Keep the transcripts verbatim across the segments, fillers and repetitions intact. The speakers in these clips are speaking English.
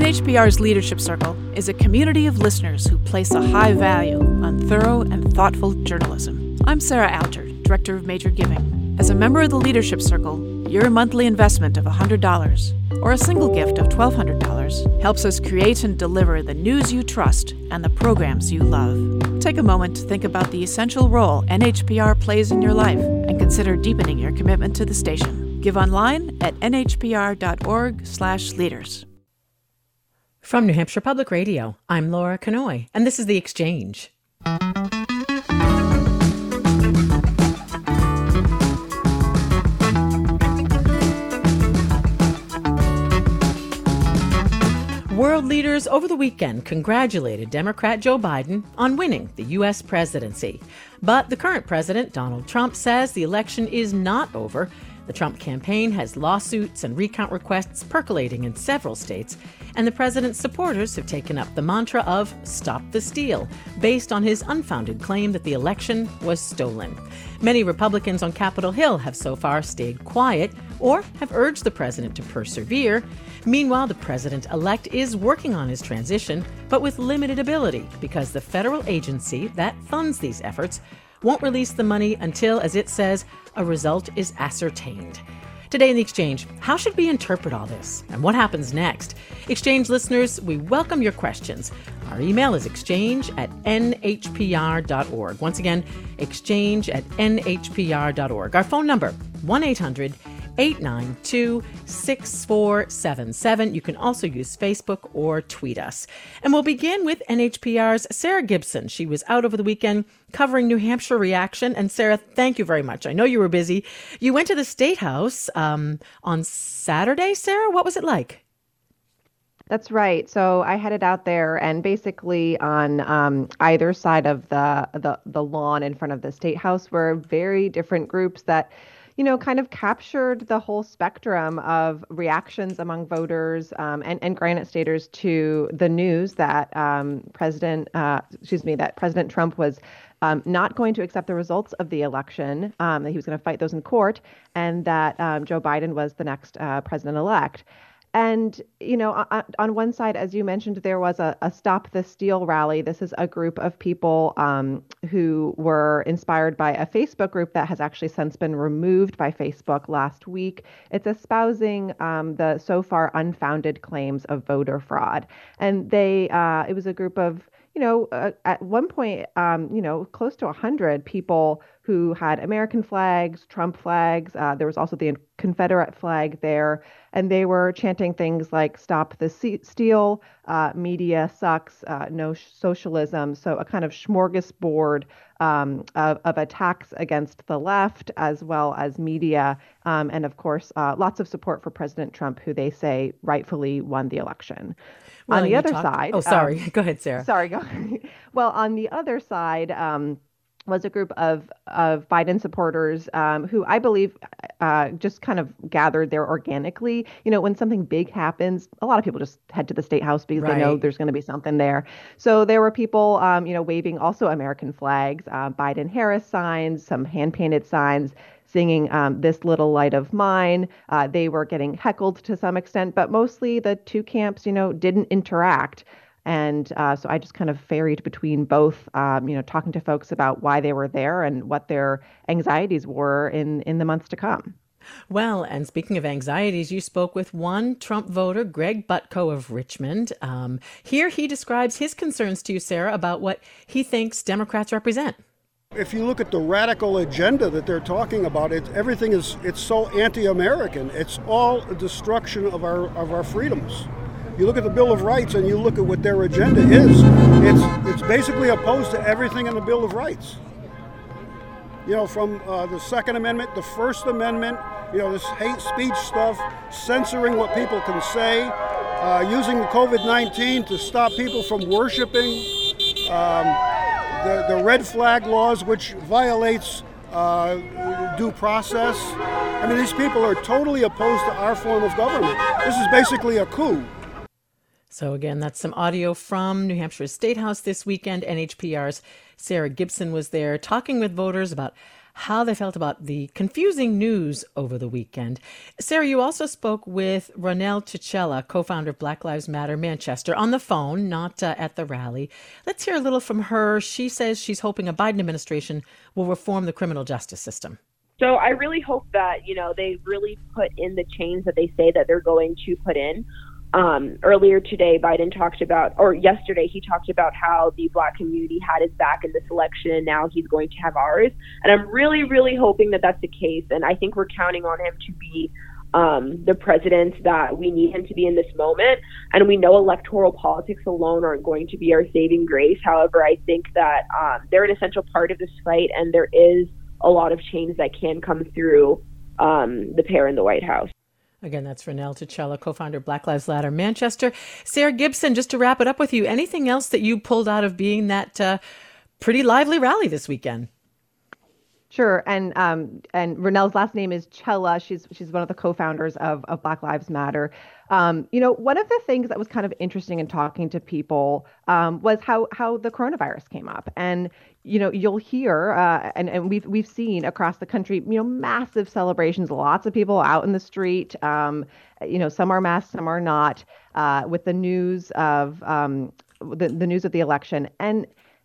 H P R's Leadership Circle is a community of listeners who place a high value on thorough and thoughtful journalism. I'm Sarah Alter, Director of Major Giving. As a member of the Leadership Circle, your monthly investment of one hundred dollars or a single gift of twelve hundred dollars helps us create and deliver the news you trust and the programs you love. Take a moment to think about the essential role N H P R plays in your life and consider deepening your commitment to the station. Give online at n h p r dot org slash leaders. From New Hampshire Public Radio, I'm Laura Kanoy, and this is The Exchange. World leaders over the weekend congratulated Democrat Joe Biden on winning the U S presidency. But the current president, Donald Trump, says the election is not over. The Trump campaign has lawsuits and recount requests percolating in several states, and the president's supporters have taken up the mantra of "Stop the Steal," based on his unfounded claim that the election was stolen. Many Republicans on Capitol Hill have so far stayed quiet or have urged the president to persevere. Meanwhile, the president-elect is working on his transition, but with limited ability because the federal agency that funds these efforts won't release the money until, as it says, a result is ascertained. Today in The Exchange, how should we interpret all this? And what happens next? Exchange listeners, we welcome your questions. Our email is exchange at n h p r dot org. Once again, exchange at n h p r dot org. Our phone number, one eight hundred eight nine two six four seven seven. You can also use Facebook or tweet us. And we'll begin with N H P R's Sarah Gibson. She was out over the weekend covering New Hampshire reaction. And Sarah, thank you very much. I know you were busy. You went to the State House um, on Saturday, Sarah. What was it like? That's right. So I headed out there, and basically on um, either side of the, the the lawn in front of the State House were very different groups that, you know, kind of captured the whole spectrum of reactions among voters um, and, and Granite Staters to the news that um, President, uh, excuse me, that President Trump was um, not going to accept the results of the election, um, that he was going to fight those in court, and that um, Joe Biden was the next uh, president-elect. And, you know, on, on one side, as you mentioned, there was a, a Stop the Steal rally. This is a group of people um, who were inspired by a Facebook group that has actually since been removed by Facebook last week. It's espousing um, the so far unfounded claims of voter fraud. And they, uh, it was a group of, you know, uh, at one point, um, you know, close to one hundred people who had American flags, Trump flags. Uh, there was also the Confederate flag there. And they were chanting things like "Stop the Steal," uh, "Media sucks," uh, "No socialism." So a kind of smorgasbord um, of, of attacks against the left as well as media. Um, and of course, uh, lots of support for President Trump, who they say rightfully won the election. Well, on the other talk- side. Oh, sorry. Um, go ahead, Sarah. Sorry. Go Well, on the other side, um, was a group of of Biden supporters um, who I believe uh, just kind of gathered there organically. You know, when something big happens, a lot of people just head to the State House because Right. they know there's going to be something there. So there were people, um, you know, waving also American flags, uh, Biden-Harris signs, some hand-painted signs, singing um, "This Little Light of Mine." Uh, they were getting heckled to some extent, but mostly the two camps, you know, didn't interact. And uh, so I just kind of ferried between both, um, you know, talking to folks about why they were there and what their anxieties were in, in the months to come. Well, and speaking of anxieties, you spoke with one Trump voter, Greg Butko of Richmond. Um, here he describes his concerns to you, Sarah, about what he thinks Democrats represent. If you look at the radical agenda that they're talking about, it everything is it's so anti-American. It's all a destruction of our of our freedoms. You look at the Bill of Rights and you look at what their agenda is. It's it's basically opposed to everything in the Bill of Rights. You know, from uh, the Second Amendment, the First Amendment, you know, this hate speech stuff, censoring what people can say, uh, using the COVID nineteen to stop people from worshiping, um, the, the red flag laws, which violates uh, due process. I mean, these people are totally opposed to our form of government. This is basically a coup. So again, that's some audio from New Hampshire's State House this weekend. N H P R's Sarah Gibson was there talking with voters about how they felt about the confusing news over the weekend. Sarah, you also spoke with Ronelle Cicella, co-founder of Black Lives Matter Manchester, on the phone, not uh, at the rally. Let's hear a little from her. She says she's hoping a Biden administration will reform the criminal justice system. So I really hope that, you know, they really put in the change that they say that they're going to put in. Um, earlier today, Biden talked about, or yesterday, he talked about how the Black community had his back in this election, and now he's going to have ours. And I'm really, really hoping that that's the case. And I think we're counting on him to be um, the president that we need him to be in this moment. And we know electoral politics alone aren't going to be our saving grace. However, I think that um, they're an essential part of this fight, and there is a lot of change that can come through um, the pair in the White House. Again, that's Ronelle Cicella, co-founder of Black Lives Matter Manchester. Sarah Gibson, just to wrap it up with you, anything else that you pulled out of being that uh, pretty lively rally this weekend? Sure, and um, and Ronelle's last name is Cella. She's she's one of the co-founders of, of Black Lives Matter. Um, you know, one of the things that was kind of interesting in talking to people um, was how how the coronavirus came up, and you know, you'll hear uh, and and we've we've seen across the country, you know, massive celebrations, lots of people out in the street. Um, you know, some are masked, some are not. Uh, with the news of um, the the news of the election. And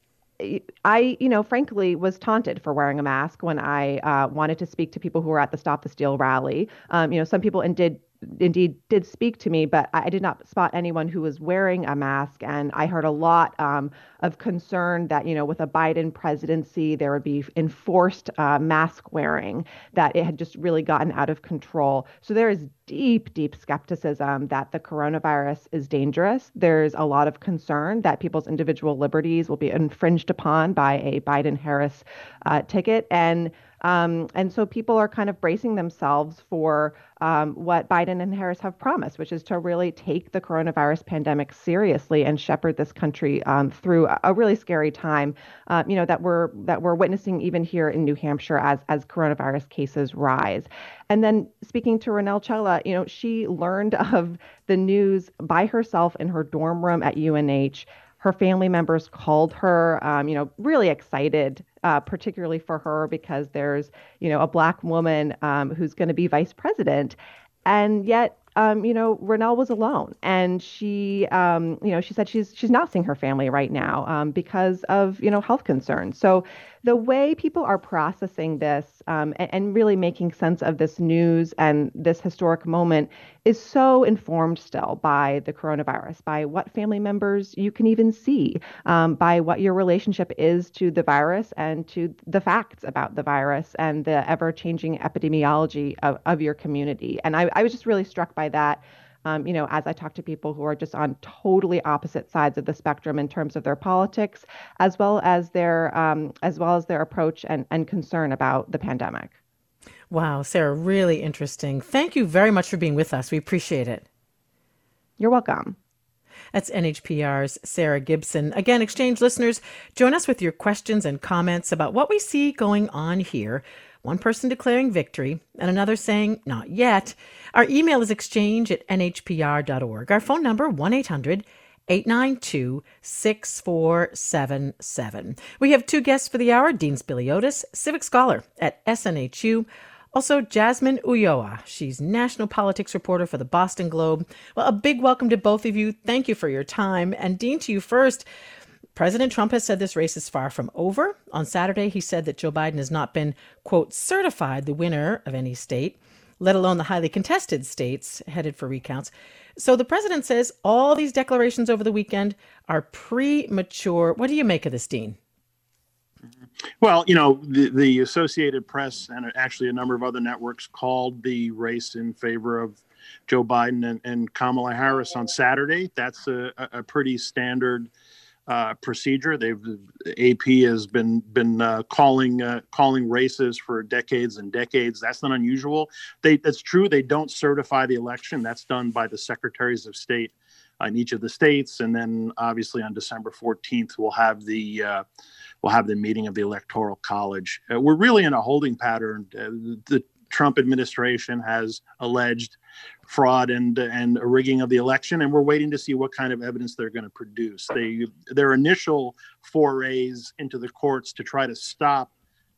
I, you know, frankly, was taunted for wearing a mask when I uh, wanted to speak to people who were at the Stop the Steal rally. Um, you know, some people indeed indeed did speak to me, but I did not spot anyone who was wearing a mask. And I heard a lot um, of concern that, you know, with a Biden presidency, there would be enforced uh, mask wearing, that it had just really gotten out of control. So there is deep, deep skepticism that the coronavirus is dangerous. There's a lot of concern that people's individual liberties will be infringed upon by a Biden-Harris uh, ticket. And Um, and so people are kind of bracing themselves for um, what Biden and Harris have promised, which is to really take the coronavirus pandemic seriously and shepherd this country um, through a, a really scary time, uh, you know, that we're that we're witnessing even here in New Hampshire as as coronavirus cases rise. And then speaking to Ronelle Cicella, you know, she learned of the news by herself in her dorm room at U N H. Her family members called her, um, you know, really excited, uh, particularly for her because there's, you know, a Black woman um, who's going to be vice president. And yet, um, you know, Ronelle was alone. And she, um, you know, she said she's she's not seeing her family right now um, because of, you know, health concerns. So the way people are processing this um, and, and really making sense of this news and this historic moment is so informed still by the coronavirus, by what family members you can even see, um, by what your relationship is to the virus and to the facts about the virus and the ever-changing epidemiology of, of your community. And I, I was just really struck by that. Um, you know, as I talk to people who are just on totally opposite sides of the spectrum in terms of their politics, as well as their um, as well as their approach and, and concern about the pandemic. Wow, Sarah, really interesting. Thank you very much for being with us. We appreciate it. You're welcome. That's N H P R's Sarah Gibson. Again, Exchange listeners, join us with your questions and comments about what we see going on here. One person declaring victory and another saying not yet. Our email is exchange at n h p r dot org. Our phone number, one eight hundred eight nine two six four seven seven. We have two guests for the hour. Dean Spiliotis, civic scholar at S N H U. Also, Jasmine Ulloa. She's national politics reporter for the Boston Globe. Well, a big welcome to both of you. Thank you for your time. And Dean, to you first. President Trump has said this race is far from over. On Saturday, he said that Joe Biden has not been, quote, certified the winner of any state, let alone the highly contested states headed for recounts. So the president says all these declarations over the weekend are premature. What do you make of this, Dean? Well, you know, the, the Associated Press and actually a number of other networks called the race in favor of Joe Biden and, and Kamala Harris on Saturday. That's a, a pretty standard Uh, procedure. They've A P has been been uh, calling uh, calling races for decades and decades. That's not unusual. They that's true. They don't certify the election. That's done by the secretaries of state in each of the states, and then obviously on December fourteenth we'll have the uh, we'll have the meeting of the Electoral College. Uh, we're really in a holding pattern. Uh, the Trump administration has alleged fraud and and a rigging of the election, and we're waiting to see what kind of evidence they're going to produce. They their initial forays into the courts to try to stop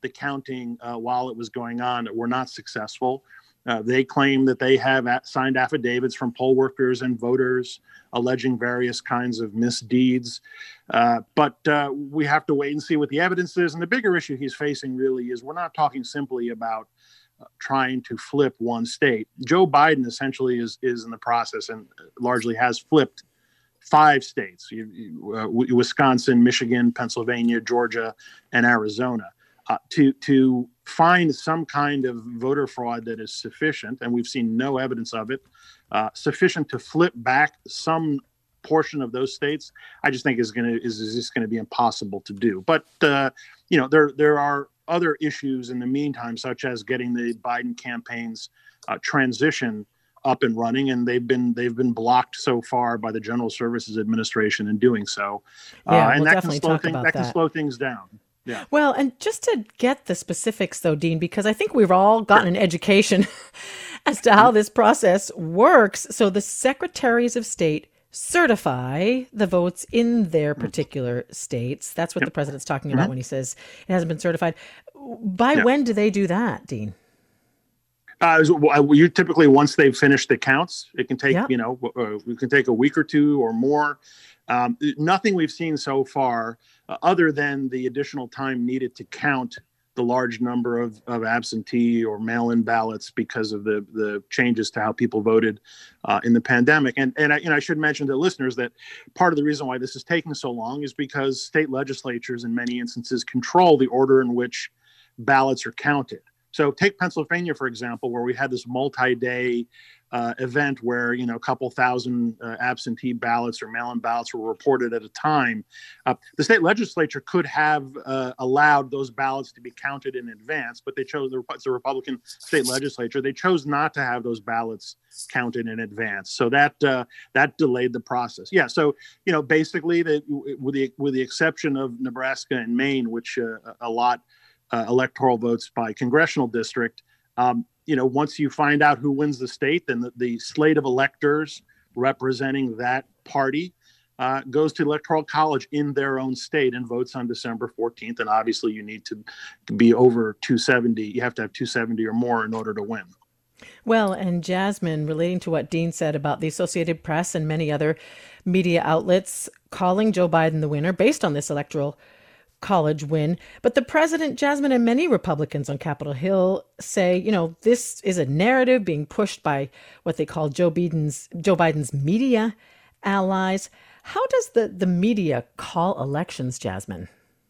the counting uh, while it was going on were not successful. Uh, they claim that they have at- signed affidavits from poll workers and voters alleging various kinds of misdeeds. Uh, but uh, we have to wait and see what the evidence is. And the bigger issue he's facing really is we're not talking simply about uh, trying to flip one state. Joe Biden essentially is, is in the process and largely has flipped five states, you, you, uh, Wisconsin, Michigan, Pennsylvania, Georgia, and Arizona. Uh, to to find some kind of voter fraud that is sufficient, and we've seen no evidence of it, uh, sufficient to flip back some portion of those states, I just think is going to is, is just going to be impossible to do. But uh, you know, there there are other issues in the meantime, such as getting the Biden campaign's uh, transition up and running, and they've been they've been blocked so far by the General Services Administration in doing so. Yeah, uh, and we'll that definitely can slow talk things about that can that. slow things down. Yeah. Well, and just to get the specifics, though, Dean, because I think we've all gotten an education as to how this process works. So the secretaries of state certify the votes in their particular states. That's what Yep. the president's talking about Mhm. when he says it hasn't been certified. By Yeah. when do they do that, Dean? Uh, is- well, you typically, once they've finished the counts, it can take, Yep. you know, uh, it can take a week or two or more. Um, nothing we've seen so far, uh, other than the additional time needed to count the large number of, of absentee or mail-in ballots because of the the changes to how people voted uh, in the pandemic. And and I, you know, I should mention to listeners that part of the reason why this is taking so long is because state legislatures in many instances control the order in which ballots are counted. So take Pennsylvania, for example, where we had this multi-day uh, event where, you know, a couple thousand uh, absentee ballots or mail-in ballots were reported at a time. Uh, the state legislature could have uh, allowed those ballots to be counted in advance, but they chose, the, it's a Republican state legislature, they chose not to have those ballots counted in advance. So that uh, that delayed the process. Yeah, so, you know, basically, the, with, the, with the exception of Nebraska and Maine, which uh, a lot Uh, electoral votes by congressional district. Um, you know, once you find out who wins the state, then the, the slate of electors representing that party uh, goes to electoral college in their own state and votes on December fourteenth. And obviously you need to be over two seventy. You have to have two seventy or more in order to win. Well, and Jasmine, relating to what Dean said about the Associated Press and many other media outlets calling Joe Biden the winner based on this electoral college win. But the president, Jasmine, and many Republicans on Capitol Hill say, you know, this is a narrative being pushed by what they call Joe Biden's Joe Biden's media allies. How does the, the media call elections, Jasmine?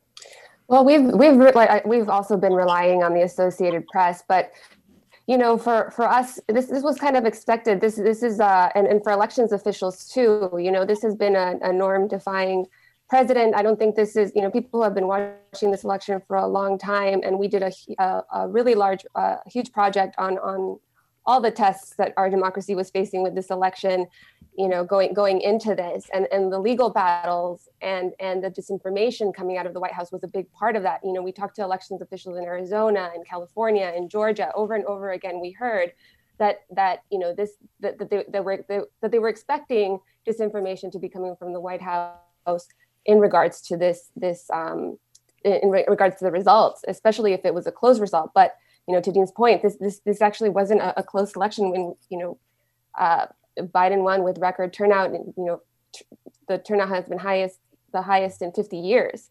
Well, we've we've like we've also been relying on the Associated Press, but you know, for for us, this this was kind of expected. This this is uh, and and for elections officials too. You know, this has been a, a norm-defying president. I don't think this is, you know, people have been watching this election for a long time, and we did a, a, a really large, uh, huge project on on all the tests that our democracy was facing with this election, you know, going going into this, and and the legal battles and and the disinformation coming out of the White House was a big part of that. You know, we talked to elections officials in Arizona and California and Georgia over and over again. We heard that that you know this that, that they, they were they, that they were expecting disinformation to be coming from the White House in regards to this, this um, in re- regards to the results, especially if it was a close result. But you know, to Dean's point, this this this actually wasn't a, a close election. When you know, uh, Biden won with record turnout, and you know, t- the turnout has been highest, the highest in fifty years.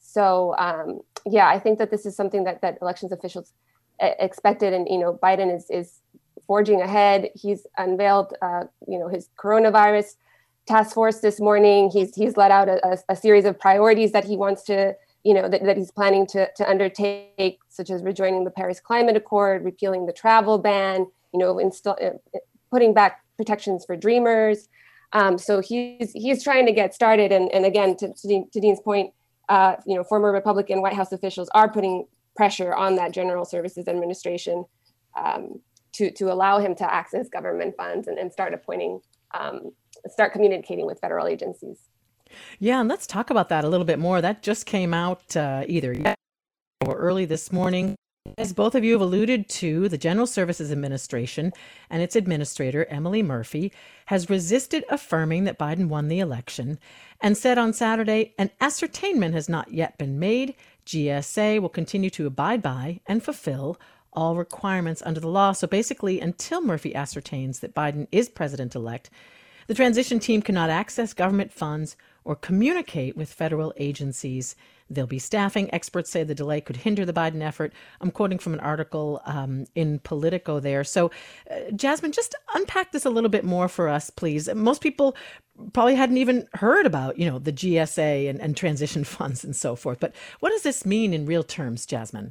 So um, yeah, I think that this is something that that elections officials a- expected, and you know, Biden is is forging ahead. He's unveiled, uh, you know, his coronavirus task force this morning. He's he's let out a, a, a series of priorities that he wants to, you know, that, that he's planning to, to undertake, such as rejoining the Paris Climate Accord, repealing the travel ban, you know, install, uh, putting back protections for dreamers. Um, so he's he's trying to get started. And, and again, to, to, Dean, to Dean's point, uh, you know, former Republican White House officials are putting pressure on that General Services Administration um, to, to allow him to access government funds and, and start appointing um, start communicating with federal agencies. Yeah, and let's talk about that a little bit more. That just came out uh, either yesterday or early this morning. As both of you have alluded to, the General Services Administration and its administrator, Emily Murphy, has resisted affirming that Biden won the election and said on Saturday, an ascertainment has not yet been made G S A will continue to abide by and fulfill all requirements under the law. So basically, until Murphy ascertains that Biden is president-elect, the transition team cannot access government funds or communicate with federal agencies. They'll be staffing. Experts say the delay could hinder the Biden effort. I'm quoting from an article um, in Politico there. So, uh, Jasmine, just unpack this a little bit more for us, please. Most people probably hadn't even heard about, you know, the G S A and, and transition funds and so forth. But what does this mean in real terms, Jasmine?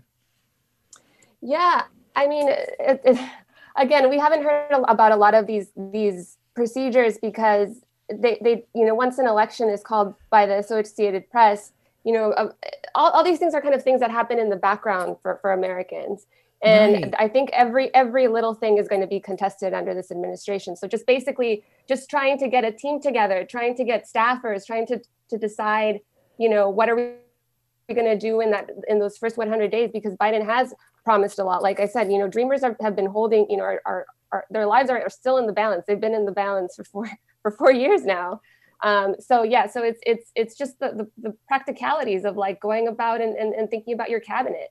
Yeah, I mean, it, it, again, we haven't heard about a lot of these these procedures because they, they, you know, once an election is called by the Associated Press, you know, uh, all, all these things are kind of things that happen in the background for, for Americans. And right. I think every every little thing is going to be contested under this administration. So just basically just trying to get a team together, trying to get staffers, trying to to decide, you know, what are we going to do in that in those first one hundred days, because Biden has promised a lot. Like I said, you know, Dreamers are, have been holding, you know, are, are, are their lives are, are still in the balance. They've been in the balance for four for four years now. Um, so yeah, so it's it's it's just the the, the practicalities of like going about and, and, and thinking about your cabinet.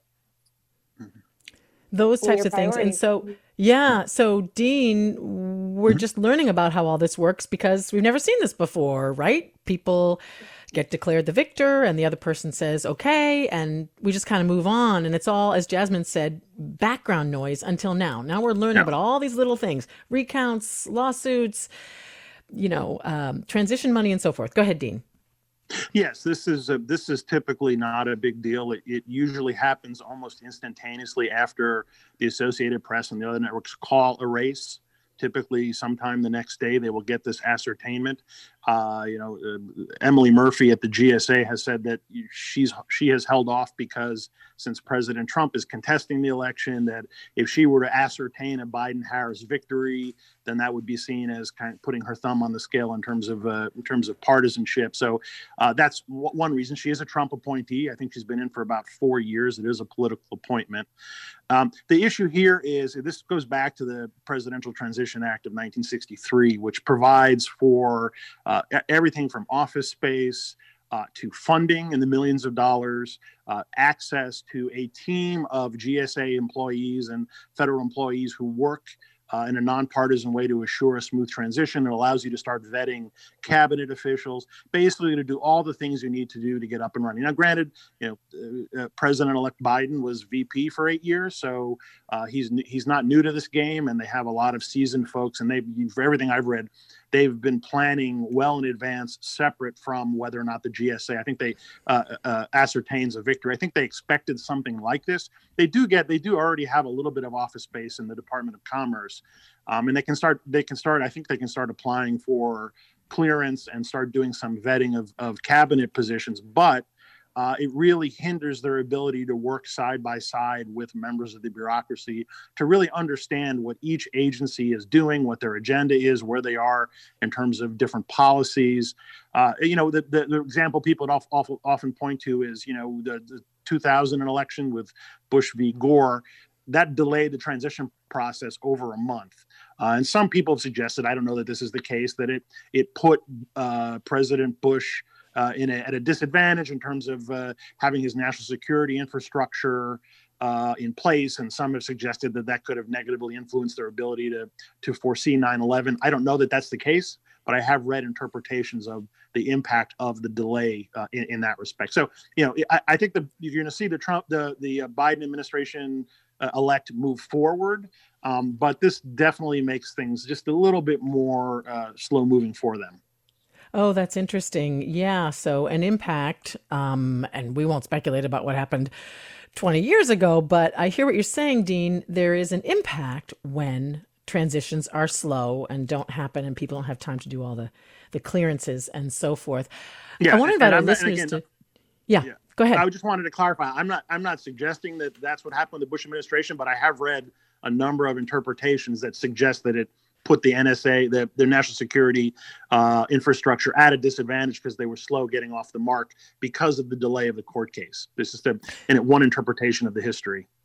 Those types of things. And so, yeah. So Dean, we're just learning about how all this works because we've never seen this before, right? People get declared the victor and the other person says, okay. And we just kind of move on. And it's all, as Jasmine said, background noise until now. Now we're learning yeah. about all these little things, recounts, lawsuits, you know, um, transition money and so forth. Go ahead, Dean. Yes, this is a, this is typically not a big deal. It, it usually happens almost instantaneously after the Associated Press and the other networks call a race. Typically, sometime the next day, they will get this ascertainment. Uh, you know, uh, Emily Murphy at the G S A has said that she's she has held off because since President Trump is contesting the election, that if she were to ascertain a Biden-Harris victory, then that would be seen as kind of putting her thumb on the scale in terms of uh, in terms of partisanship. So uh, that's w- one reason. She is a Trump appointee. I think she's been in for about four years. It is a political appointment. Um, the issue here is this goes back to the Presidential Transition Act of nineteen sixty-three, which provides for uh, everything from office space uh, to funding in the millions of dollars, uh, access to a team of G S A employees and federal employees who work Uh, in a nonpartisan way to assure a smooth transition. It allows you to start vetting cabinet officials, basically to do all the things you need to do to get up and running. Now, granted, you know, uh, uh, President-elect Biden was V P for eight years, so uh, he's he's not new to this game, and they have a lot of seasoned folks. And they, for everything I've read, they've been planning well in advance, separate from whether or not the G S A, I think they uh, uh, ascertains a victory. I think they expected something like this. They do get, they do already have a little bit of office space in the Department of Commerce, um, and they can start, they can start, I think they can start applying for clearance and start doing some vetting of, of cabinet positions, but Uh, it really hinders their ability to work side by side with members of the bureaucracy to really understand what each agency is doing, what their agenda is, where they are in terms of different policies. Uh, you know, the, the, the example people often, often point to is, you know, the, the two thousand election with Bush v. Gore. That delayed the transition process over a month. Uh, and some people have suggested, I don't know that this is the case, that it, it put uh, President Bush Uh, in a, at a disadvantage in terms of uh, having his national security infrastructure uh, in place. And some have suggested that that could have negatively influenced their ability to, to foresee nine eleven. I don't know that that's the case, but I have read interpretations of the impact of the delay uh, in, in that respect. So, you know, I, I think the, you're going to see the Trump, the, the uh, Biden administration uh, elect move forward. Um, but this definitely makes things just a little bit more uh, slow moving for them. Oh, that's interesting. Yeah. So an impact, um, and we won't speculate about what happened twenty years ago, but I hear what you're saying, Dean. There is an impact when transitions are slow and don't happen and people don't have time to do all the, the clearances and so forth. Yeah, I want to invite our not, listeners again, to... Yeah, yeah, go ahead. I just wanted to clarify. I'm not, I'm not suggesting that that's what happened with the Bush administration, but I have read a number of interpretations that suggest that it put the N S A, the, the national security uh, infrastructure at a disadvantage because they were slow getting off the mark because of the delay of the court case. This is the, and one interpretation of the history.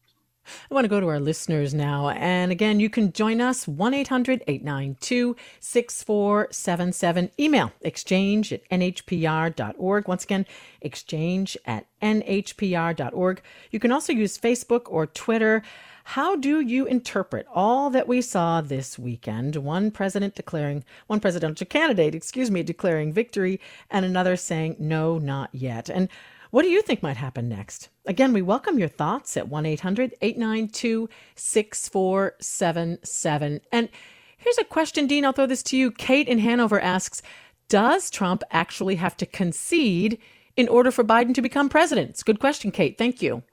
I want to go to our listeners now. And again, you can join us, one eight hundred eight nine two six four seven seven. Email exchange at n h p r dot org. Once again, exchange at n h p r dot org. You can also use Facebook or Twitter. How do you interpret all that we saw this weekend? One president declaring, one presidential candidate, excuse me, declaring victory, and another saying, no, not yet. And what do you think might happen next? Again, we welcome your thoughts at one eight hundred eight nine two six four seven seven. And here's a question, Dean, I'll throw this to you. Kate in Hanover asks, does Trump actually have to concede in order for Biden to become president? It's a good question, Kate. Thank you.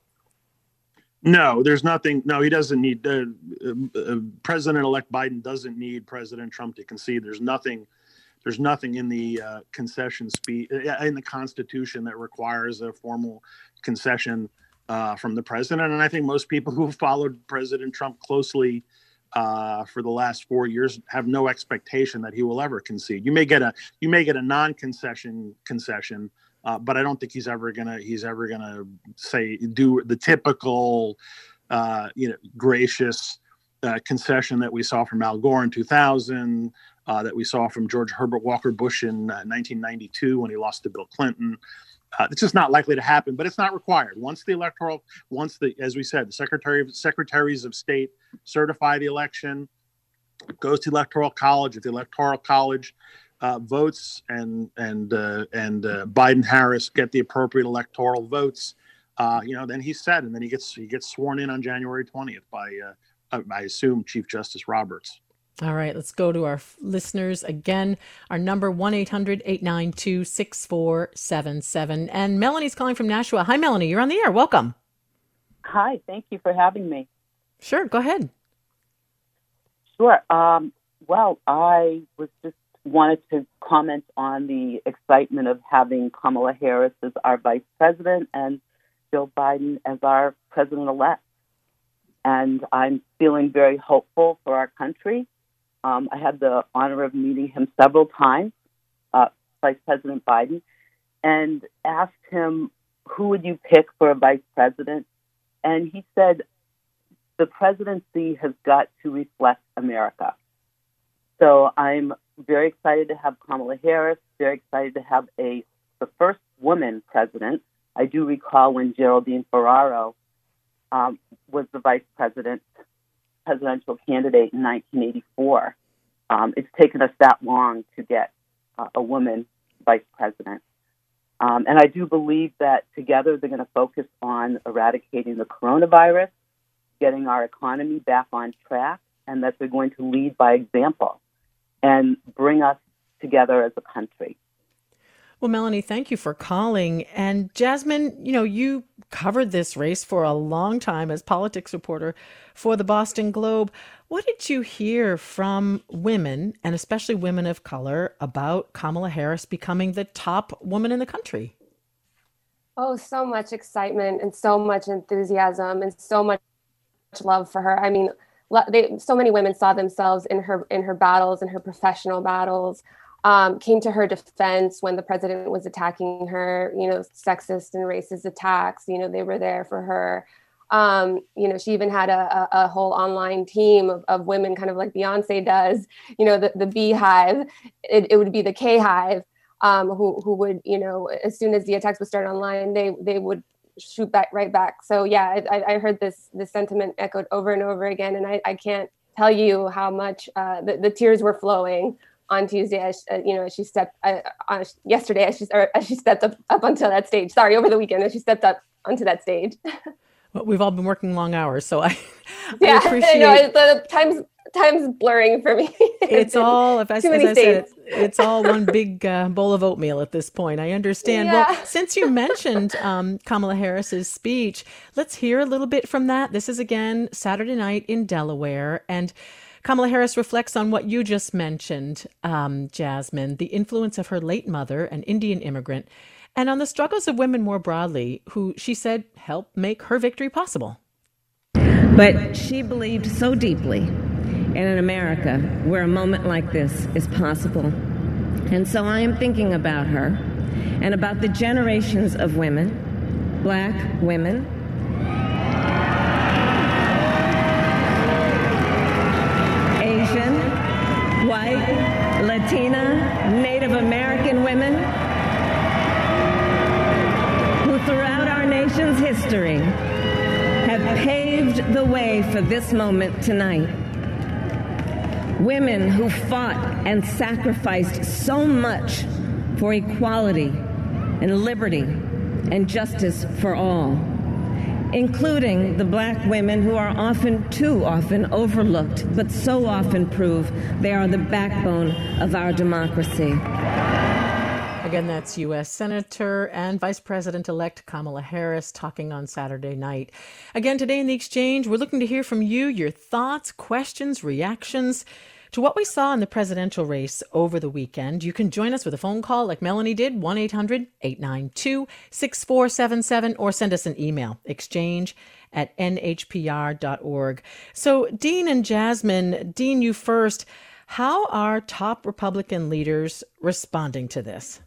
No, there's nothing. No, he doesn't need, uh, uh, President-elect Biden doesn't need President Trump to concede. There's nothing. There's nothing in the uh, concession speech in the Constitution that requires a formal concession uh, from the president. And I think most people who have followed President Trump closely uh, for the last four years have no expectation that he will ever concede. You may get a you may get a non-concession concession, uh, but I don't think he's ever gonna he's ever gonna say do the typical uh, you know gracious uh, concession that we saw from Al Gore in two thousand. Uh, that we saw from George Herbert Walker Bush in uh, nineteen ninety-two when he lost to Bill Clinton. Uh, it's just not likely to happen, but it's not required. Once the electoral, once the, as we said, the Secretary of Secretaries of State certify the election, it goes to the Electoral College. If the Electoral College uh, votes and and uh, and uh, Biden Harris get the appropriate electoral votes, uh, you know, then he's set, and then he gets he gets sworn in on January twentieth by, uh, I assume, Chief Justice Roberts. All right, let's go to our f- listeners again. Our number, one eight hundred eight nine two six four seven seven. And Melanie's calling from Nashua. Hi, Melanie. You're on the air. Welcome. Hi. Thank you for having me. Sure. Go ahead. Sure. Um, well, I was just wanted to comment on the excitement of having Kamala Harris as our vice president and Joe Biden as our president-elect. And I'm feeling very hopeful for our country. Um, I had the honor of meeting him several times, uh, Vice President Biden, and asked him, who would you pick for a vice president? And he said, the presidency has got to reflect America. So I'm very excited to have Kamala Harris, very excited to have a the first woman president. I do recall when Geraldine Ferraro um, was the vice president, presidential candidate in nineteen eighty-four. Um, it's taken us that long to get uh, a woman vice president. Um, and I do believe that together they're going to focus on eradicating the coronavirus, getting our economy back on track, and that they're going to lead by example and bring us together as a country. Well, Melanie, thank you for calling. And Jasmine, you know, you covered this race for a long time as politics reporter for the Boston Globe. What did you hear from women, and especially women of color, about Kamala Harris becoming the top woman in the country? Oh, so much excitement and so much enthusiasm and so much love for her. I mean, they, so many women saw themselves in her in her battles, in her professional battles. Um, came to her defense when the president was attacking her, you know, sexist and racist attacks. You know, they were there for her. Um, you know, she even had a, a, a whole online team of, of women, kind of like Beyonce does, you know, the, the Beehive. It, it would be the K-Hive, um, who who would, you know, as soon as the attacks would start online, they they would shoot back right back. So, yeah, I, I heard this this sentiment echoed over and over again. And I, I can't tell you how much uh, the, the tears were flowing on Tuesday, as uh, you know, as she stepped uh, uh, yesterday, as she or as she stepped up up onto that stage. Sorry, over the weekend, as she stepped up onto that stage. Well, we've all been working long hours, so I, yeah, I appreciate. I know the time's time's blurring for me. It's all, if I, as I states. said, it's all one big uh, bowl of oatmeal at this point. I understand. Yeah. Well, since you mentioned um, Kamala Harris's speech, let's hear a little bit from that. This is again Saturday night in Delaware, and Kamala Harris reflects on what you just mentioned, um, Jasmine, the influence of her late mother, an Indian immigrant, and on the struggles of women more broadly, who she said helped make her victory possible. But she believed so deeply in an America where a moment like this is possible. And so I am thinking about her and about the generations of women, Black women, white, Latina, Native American women who throughout our nation's history have paved the way for this moment tonight. Women who fought and sacrificed so much for equality and liberty and justice for all, including the black women who are often, too often, overlooked, but so often prove they are the backbone of our democracy. Again, that's U S Senator and Vice President-elect Kamala Harris talking on Saturday night. Again, today in The Exchange, we're looking to hear from you, your thoughts, questions, reactions to what we saw in the presidential race over the weekend. You can join us with a phone call like Melanie did, one eight hundred eight nine two six four seven seven, or send us an email, exchange at n h p r dot org. So, Dean and Jasmine, Dean, you first. How are top Republican leaders responding to this?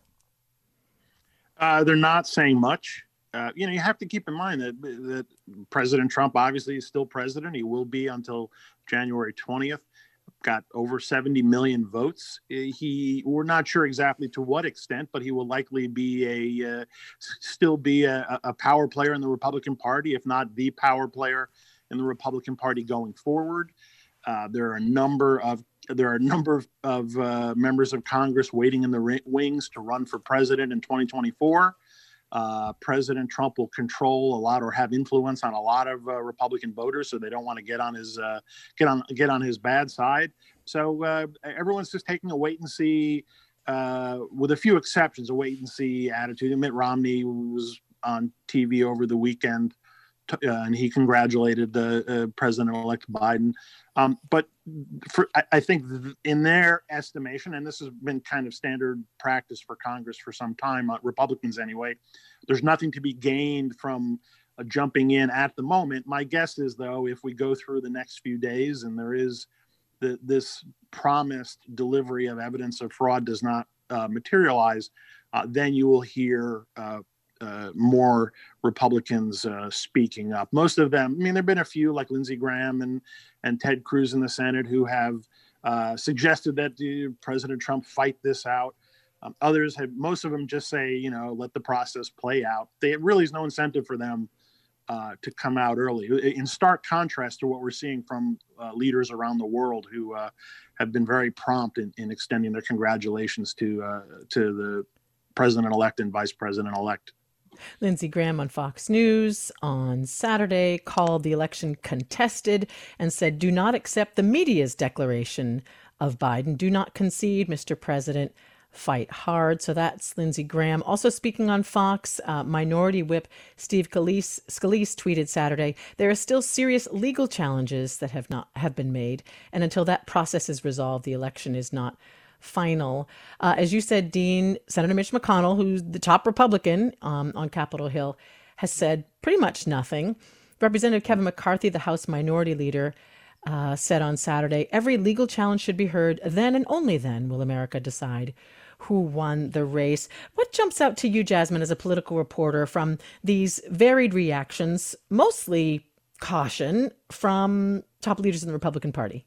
Uh, they're not saying much. Uh, you know, you have to keep in mind that that President Trump obviously is still president. He will be until January twentieth. Got over seventy million votes. He, we're not sure exactly to what extent, but he will likely be a uh, still be a, a power player in the Republican Party, if not the power player in the Republican Party going forward. Uh, there are a number of there are a number of, of uh, members of Congress waiting in the ri- wings to run for president in twenty twenty-four. Uh, President Trump will control a lot or have influence on a lot of uh, Republican voters, so they don't want to get on his uh, get on get on his bad side. So uh, everyone's just taking a wait and see, uh, with a few exceptions, a wait and see attitude. Mitt Romney was on T V over the weekend, uh, and he congratulated the uh, President-elect Biden. Um, but for, I, I think in their estimation, and this has been kind of standard practice for Congress for some time, uh, Republicans anyway, there's nothing to be gained from uh, jumping in at the moment. My guess is, though, if we go through the next few days and there is the, this promised delivery of evidence of fraud does not uh, materialize, uh, then you will hear uh, Uh, more Republicans uh, speaking up. Most of them, I mean, there have been a few like Lindsey Graham and, and Ted Cruz in the Senate who have uh, suggested that uh, President Trump fight this out. Um, others have, most of them just say, you know, let the process play out. There really is no incentive for them uh, to come out early, in stark contrast to what we're seeing from uh, leaders around the world who uh, have been very prompt in, in extending their congratulations to uh, to the President-elect and Vice President-elect. Lindsey Graham on Fox News on Saturday called the election contested and said, do not accept the media's declaration of Biden. Do not concede, Mister President. Fight hard. So that's Lindsey Graham. Also speaking on Fox, uh, Minority Whip Steve Scalise, Scalise tweeted Saturday, there are still serious legal challenges that have not have been made. And until that process is resolved, the election is not final. Uh, as you said, Dean, Senator Mitch McConnell, who's the top Republican um, on Capitol Hill, has said pretty much nothing. Representative Kevin McCarthy, the House Minority Leader, uh, said on Saturday, every legal challenge should be heard. Then and only then will America decide who won the race. What jumps out to you, Jasmine, as a political reporter from these varied reactions, mostly caution from top leaders in the Republican Party?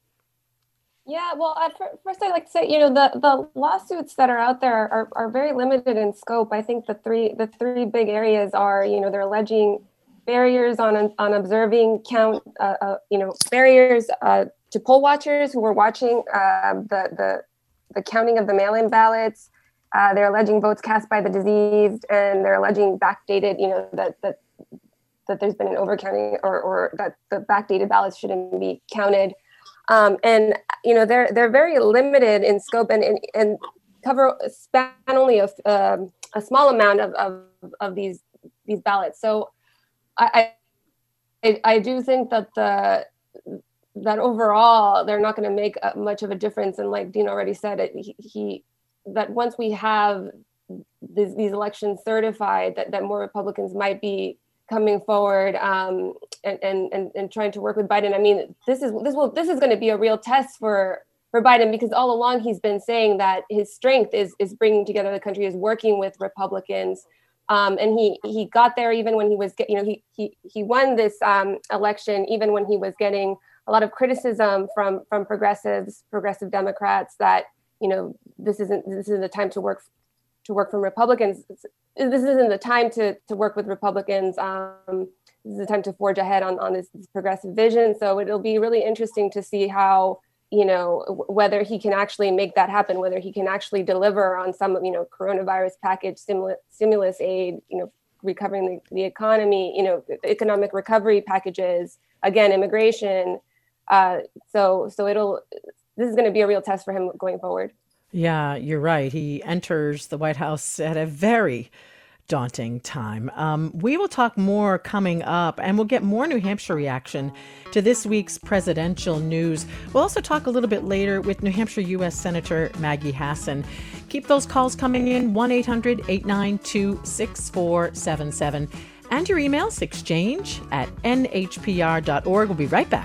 Yeah, well, at first I'd like to say, you know, the, the lawsuits that are out there are, are very limited in scope. I think the three the three big areas are, you know, they're alleging barriers on on observing count, uh, uh, you know, barriers uh, to poll watchers who were watching uh, the the the counting of the mail-in ballots. Uh, they're alleging votes cast by the deceased, and they're alleging backdated, you know, that that that there's been an overcounting, or or that the backdated ballots shouldn't be counted. Um, and, you know, they're they're very limited in scope and and, and cover span only a, um, a small amount of, of, of these these ballots. So I, I I do think that the that overall they're not going to make much of a difference. And like Dean already said, it, he, he that once we have these, these elections certified, that, that more Republicans might be coming forward um, and, and and trying to work with Biden. I mean, this is this will this is going to be a real test for for Biden, because all along he's been saying that his strength is is bringing together the country, is working with Republicans, um, and he he got there even when he was, you know, he he he won this um, election even when he was getting a lot of criticism from from progressives, progressive Democrats that, you know, this isn't this isn't the time to work to work from Republicans. This isn't the time to to work with Republicans. Um, this is the time to forge ahead on on this, this progressive vision. So it'll be really interesting to see how, you know, w- whether he can actually make that happen, whether he can actually deliver on some, you know, coronavirus package, stimulus, stimulus aid, you know, recovering the, the economy, you know, economic recovery packages, again, immigration. Uh, so, so it'll, this is going to be a real test for him going forward. Yeah, you're right. He enters the White House at a very daunting time. Um, we will talk more coming up, and we'll get more New Hampshire reaction to this week's presidential news. We'll also talk a little bit later with New Hampshire U S Senator Maggie Hassan. Keep those calls coming in, one eight hundred eight nine two six four seven seven. And your emails, exchange at n h p r dot org. We'll be right back.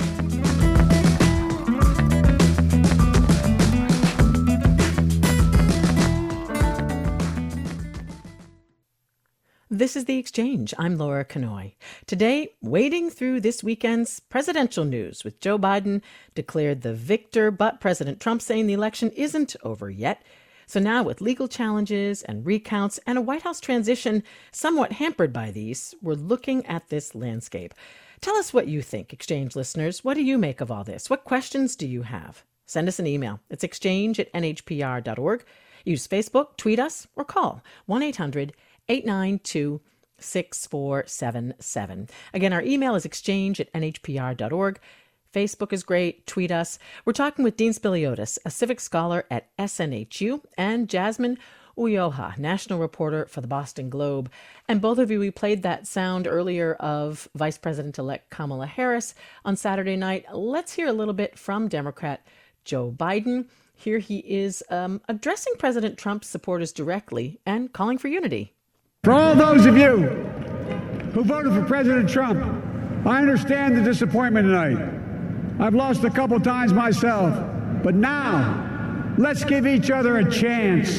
This is The Exchange. I'm Laura Kanoy. Today, wading through this weekend's presidential news with Joe Biden declared the victor, but President Trump saying the election isn't over yet. So now with legal challenges and recounts and a White House transition somewhat hampered by these, we're looking at this landscape. Tell us what you think, Exchange listeners. What do you make of all this? What questions do you have? Send us an email. It's exchange at n h p r dot org. Use Facebook, tweet us, or call one eight hundred eight nine two six four seven seven. Again, our email is exchange at n h p r dot org. Facebook is great. Tweet us. We're talking with Dean Spiliotis, a civic scholar at S N H U, and Jasmine Ulloa, national reporter for the Boston Globe. And both of you, we played that sound earlier of Vice President-elect Kamala Harris on Saturday night. Let's hear a little bit from Democrat Joe Biden. Here he is um, addressing President Trump's supporters directly and calling for unity. For all those of you who voted for President Trump, I understand the disappointment tonight. I've lost a couple times myself, but now let's give each other a chance.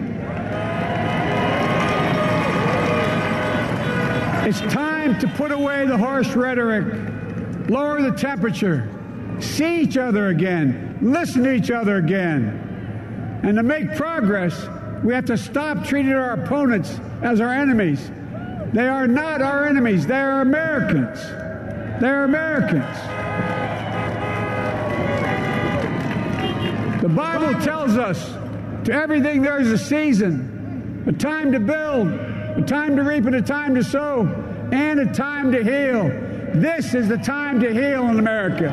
It's time to put away the harsh rhetoric, lower the temperature, see each other again, listen to each other again. And to make progress, we have to stop treating our opponents as our enemies. They are not our enemies. They are Americans. They're Americans. The Bible tells us to everything there's a season, a time to build, a time to reap and a time to sow, and a time to heal. This is the time to heal in America.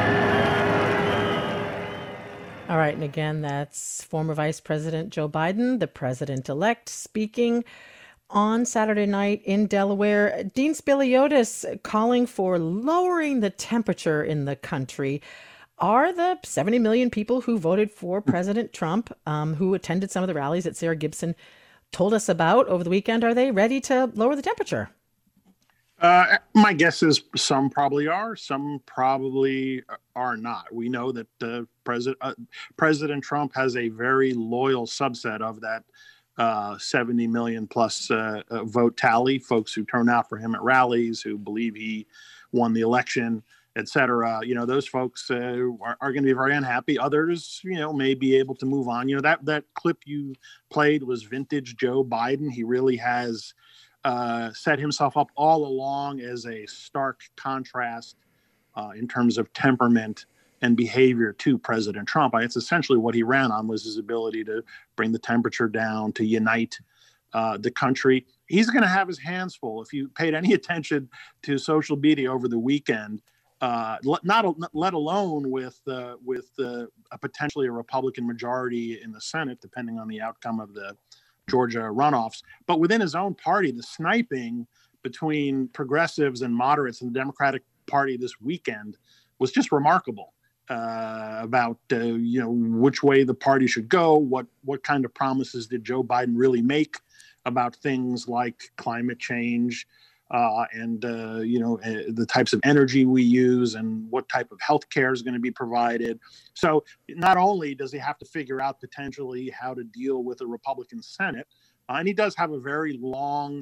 All right, and again, that's former Vice President Joe Biden, the president-elect, speaking on Saturday night in Delaware. Dean Spiliotis calling for lowering the temperature in the country. Are the seventy million people who voted for President Trump, um, who attended some of the rallies that Sarah Gibson told us about over the weekend, are they ready to lower the temperature? Uh, my guess is some probably are, some probably are not. We know that uh, President uh, President Trump has a very loyal subset of that uh, seventy million plus uh, uh, vote tally, folks who turn out for him at rallies, who believe he won the election, et cetera. You know, those folks uh, are, are going to be very unhappy. Others, you know, may be able to move on. You know, that, that clip you played was vintage Joe Biden. He really has uh, set himself up all along as a stark contrast uh, in terms of temperament and behavior to President Trump. It's essentially what he ran on was his ability to bring the temperature down, to unite uh, the country. He's going to have his hands full. If you paid any attention to social media over the weekend, uh, not let alone with uh, with uh, a potentially a Republican majority in the Senate, depending on the outcome of the Georgia runoffs, but within his own party, the sniping between progressives and moderates in the Democratic Party this weekend was just remarkable. Uh, about uh, you know which way the party should go, what what kind of promises did Joe Biden really make about things like climate change uh, and uh, you know uh, the types of energy we use and what type of health care is going to be provided. So not only does he have to figure out potentially how to deal with a Republican Senate, uh, and he does have a very long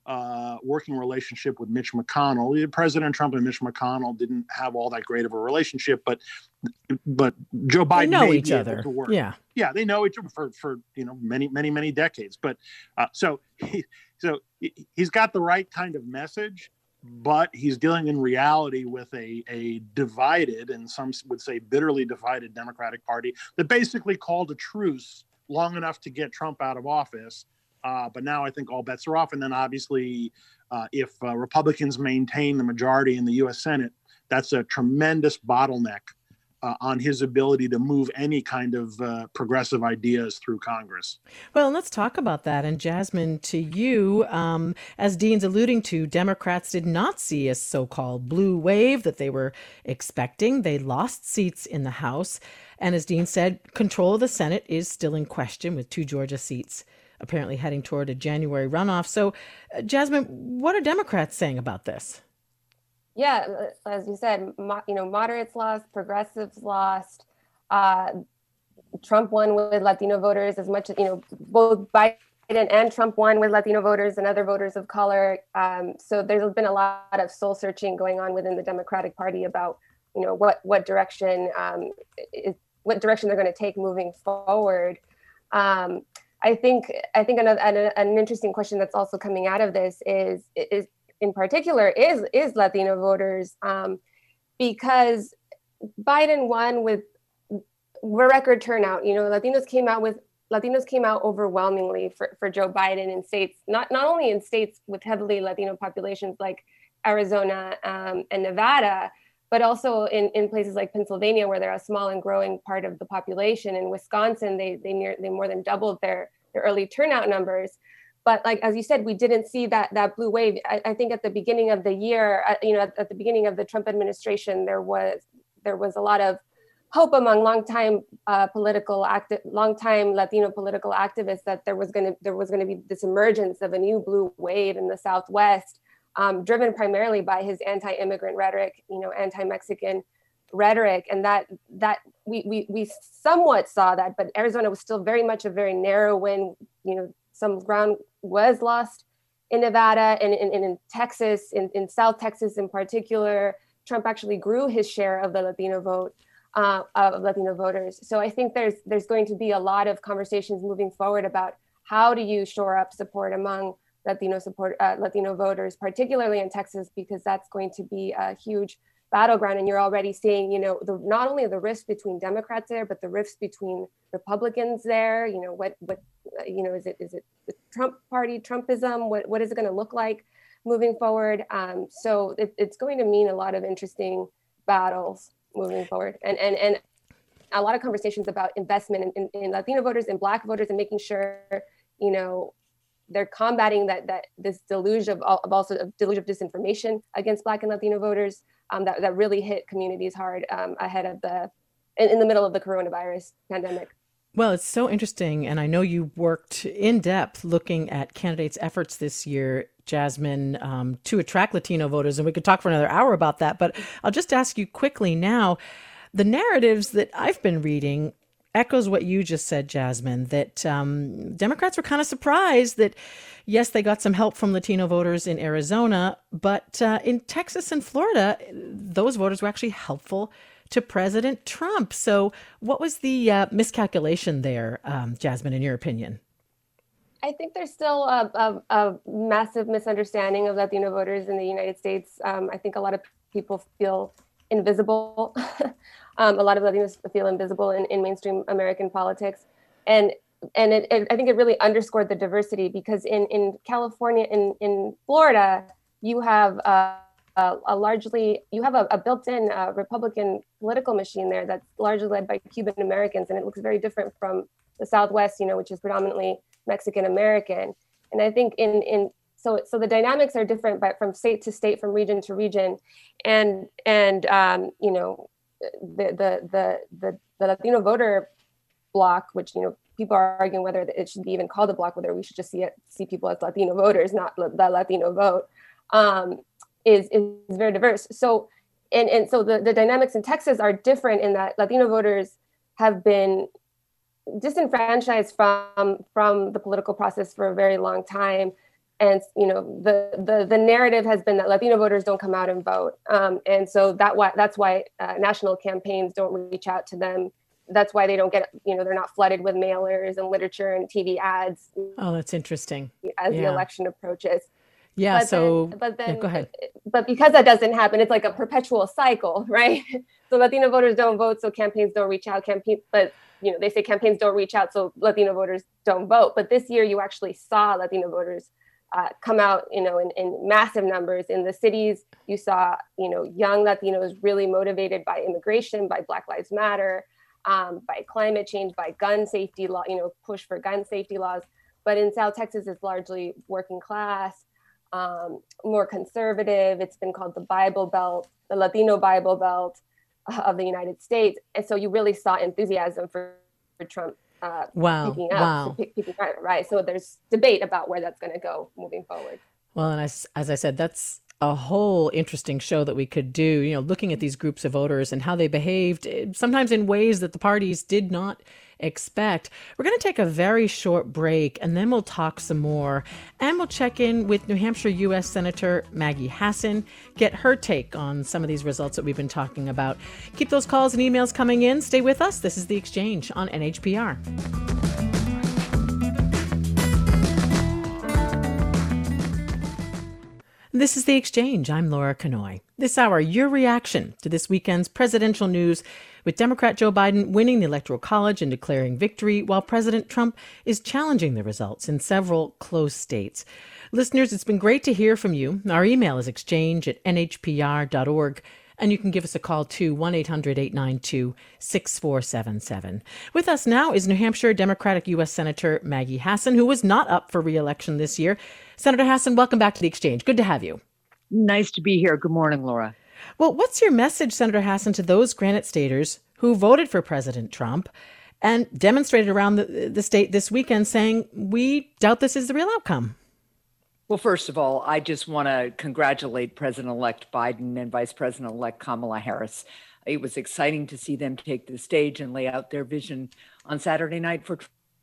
uh, working relationship with Mitch McConnell. President Trump and Mitch McConnell didn't have all that great of a relationship, but but Joe Biden they know may each be other. able to work. Yeah, yeah, they know each other for for you know many many many decades. But uh, so he, so he's got the right kind of message, but he's dealing in reality with a a divided, and some would say bitterly divided, Democratic Party that basically called a truce long enough to get Trump out of office. Uh, but now I think all bets are off. And then obviously, uh, if uh, Republicans maintain the majority in the U S Senate, that's a tremendous bottleneck uh, on his ability to move any kind of uh, progressive ideas through Congress. Well, let's talk about that. And Jasmine, to you, um, as Dean's alluding to, Democrats did not see a so-called blue wave that they were expecting. They lost seats in the House. And as Dean said, control of the Senate is still in question, with two Georgia seats apparently heading toward a January runoff. So, uh, Jasmine, what are Democrats saying about this? Yeah, as you said, mo- you know, moderates lost, progressives lost. Uh, Trump won with Latino voters as much as, you know, both Biden and Trump won with Latino voters and other voters of color. Um, so there's been a lot of soul searching going on within the Democratic Party about, you know, what what direction um, is, what direction they're going to take moving forward. Um, I think I think another an, an interesting question that's also coming out of this is is in particular is is Latino voters, um, because Biden won with record turnout. You know, Latinos came out with Latinos came out overwhelmingly for, for Joe Biden in states, not not only in states with heavily Latino populations like Arizona um, and Nevada, but also in, in places like Pennsylvania, where they're a small and growing part of the population. In Wisconsin, they they near they more than doubled their their early turnout numbers. But like, as you said, we didn't see that that blue wave. I, I think at the beginning of the year, uh, you know, at, at the beginning of the Trump administration, there was there was a lot of hope among longtime uh, political active, longtime Latino political activists that there was going to there was going to be this emergence of a new blue wave in the Southwest. Um, driven primarily by his anti-immigrant rhetoric, you know, anti-Mexican rhetoric, and that that we we we somewhat saw that, but Arizona was still very much a very narrow win. You know, some ground was lost in Nevada and in, in, in Texas, in, in South Texas in particular. Trump actually grew his share of the Latino vote, uh, of Latino voters. So I think there's there's going to be a lot of conversations moving forward about how do you shore up support among Latino support, uh, Latino voters, particularly in Texas, because that's going to be a huge battleground. And you're already seeing, you know, the, not only the rifts between Democrats there, but the rifts between Republicans there. You know, what, what, you know, is it is it the Trump party, Trumpism? What, what is it going to look like moving forward? Um, so it, it's going to mean a lot of interesting battles moving forward, and and and a lot of conversations about investment in, in, in Latino voters and Black voters, and making sure, you know, they're combating that that this deluge of, of also a deluge of disinformation against Black and Latino voters um, that, that really hit communities hard um, ahead of the in, in the middle of the coronavirus pandemic. Well, it's so interesting. And I know you worked in depth looking at candidates' efforts this year, Jasmine, um, to attract Latino voters. And we could talk for another hour about that. But I'll just ask you quickly now, the narratives that I've been reading echoes what you just said, Jasmine, that um, Democrats were kind of surprised that, yes, they got some help from Latino voters in Arizona, but uh, in Texas and Florida, those voters were actually helpful to President Trump. So what was the uh, miscalculation there, um, Jasmine, in your opinion? I think there's still a, a, a massive misunderstanding of Latino voters in the United States. Um, I think a lot of people feel invisible. um, a lot of Latinos feel invisible in, in mainstream American politics. And and it, it, I think it really underscored the diversity, because in, in California, in, in Florida, you have uh, a, a largely, you have a, a built-in uh, Republican political machine there that's largely led by Cuban Americans. And it looks very different from the Southwest, you know, which is predominantly Mexican American. And I think in, in So, so the dynamics are different, but from state to state, from region to region, and and um, you know, the, the the the the Latino voter bloc, which, you know, people are arguing whether it should be even called a bloc, whether we should just see it see people as Latino voters, not the Latino vote, um, is is very diverse. So, and and so the the dynamics in Texas are different in that Latino voters have been disenfranchised from from the political process for a very long time. And, you know, the, the, the narrative has been that Latino voters don't come out and vote. Um, and so that why, that's why uh, national campaigns don't reach out to them. That's why they don't get, you know, they're not flooded with mailers and literature and T V ads. Oh, that's interesting. As yeah. the election approaches. Yeah, but so, then, but then, yeah, go ahead. But because that doesn't happen, it's like a perpetual cycle, right? So Latino voters don't vote, so campaigns don't reach out. Campaign, but you know, they say campaigns don't reach out, so Latino voters don't vote. But this year, you actually saw Latino voters uh, come out, you know, in, in massive numbers in the cities. You saw, you know, young Latinos really motivated by immigration, by Black Lives Matter, um, by climate change, by gun safety law, you know, push for gun safety laws. But in South Texas, it's largely working class, um, more conservative. It's been called the Bible Belt, the Latino Bible Belt of the United States. And so you really saw enthusiasm for, for Trump uh, wow. picking up, wow. so picking up, right? So there's debate about where that's going to go moving forward. Well, and as, as I said, that's a whole interesting show that we could do, you know, looking at these groups of voters and how they behaved, sometimes in ways that the parties did not expect. We're going to take a very short break and then we'll talk some more. And we'll check in with New Hampshire U S Senator Maggie Hassan, get her take on some of these results that we've been talking about. Keep those calls and emails coming in. Stay with us. This is The Exchange on N H P R. This is The Exchange. I'm Laura Kanoy. This hour, your reaction to this weekend's presidential news with Democrat Joe Biden winning the Electoral College and declaring victory, while President Trump is challenging the results in several close states. Listeners, it's been great to hear from you. Our email is exchange at n h p r dot org. And you can give us a call to one eight hundred eight nine two six four seven seven. With us now is New Hampshire Democratic U S Senator Maggie Hassan, who was not up for re-election this year. Senator Hassan, welcome back to The Exchange. Good to have you. Nice to be here. Good morning, Laura. Well, what's your message, Senator Hassan, to those Granite Staters who voted for President Trump and demonstrated around the, the state this weekend saying, we doubt this is the real outcome? Well, first of all, I just want to congratulate President-elect Biden and Vice President-elect Kamala Harris. It was exciting to see them take the stage and lay out their vision on Saturday night for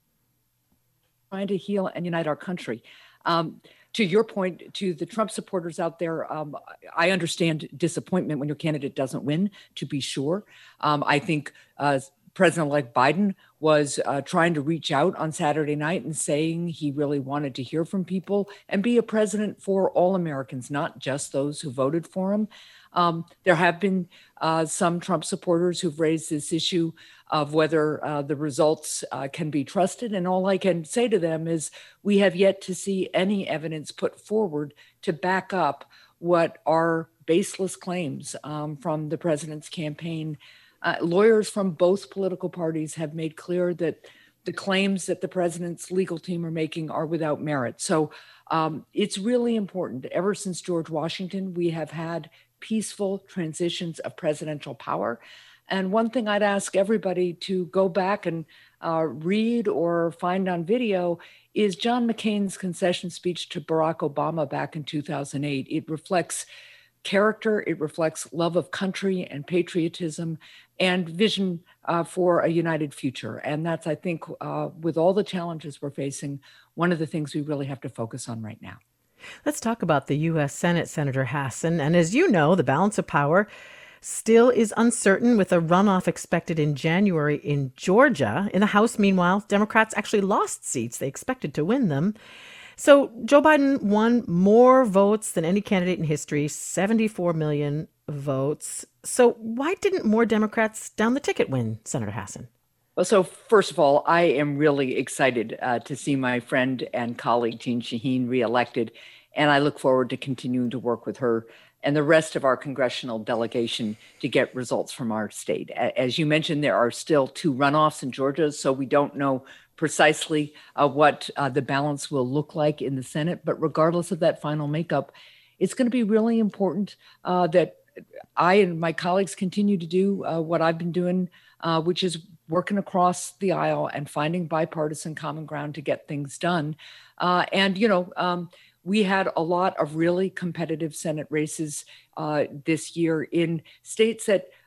trying to heal and unite our country. Um, to your point, to the Trump supporters out there, um, I understand disappointment when your candidate doesn't win, to be sure. Um, I think uh, President-elect Biden was uh, trying to reach out on Saturday night and saying he really wanted to hear from people and be a president for all Americans, not just those who voted for him. Um, there have been uh, some Trump supporters who've raised this issue of whether uh, the results uh, can be trusted. And all I can say to them is we have yet to see any evidence put forward to back up what are baseless claims um, from the president's campaign. Uh, lawyers from both political parties have made clear that the claims that the president's legal team are making are without merit. So um, it's really important. Ever since George Washington, we have had peaceful transitions of presidential power. And one thing I'd ask everybody to go back and uh, read or find on video is John McCain's concession speech to Barack Obama back in two thousand eight. It reflects character, it reflects love of country and patriotism and vision uh, for a united future. And that's, I think, uh, with all the challenges we're facing, one of the things we really have to focus on right now. Let's talk about the U S Senate, Senator Hassan. And as you know, the balance of power still is uncertain, with a runoff expected in January in Georgia. In the House, meanwhile, Democrats actually lost seats. They expected to win them. So Joe Biden won more votes than any candidate in history, seventy-four million votes. So why didn't more Democrats down the ticket win, Senator Hassan? Well, so first of all, I am really excited uh, to see my friend and colleague Jeanne Shaheen reelected, and I look forward to continuing to work with her and the rest of our congressional delegation to get results from our state. As you mentioned, there are still two runoffs in Georgia, so we don't know precisely uh, what uh, the balance will look like in the Senate. But regardless of that final makeup, it's going to be really important uh, that I and my colleagues continue to do uh, what I've been doing, uh, which is working across the aisle and finding bipartisan common ground to get things done. Uh, and, you know, um, we had a lot of really competitive Senate races uh, this year in states that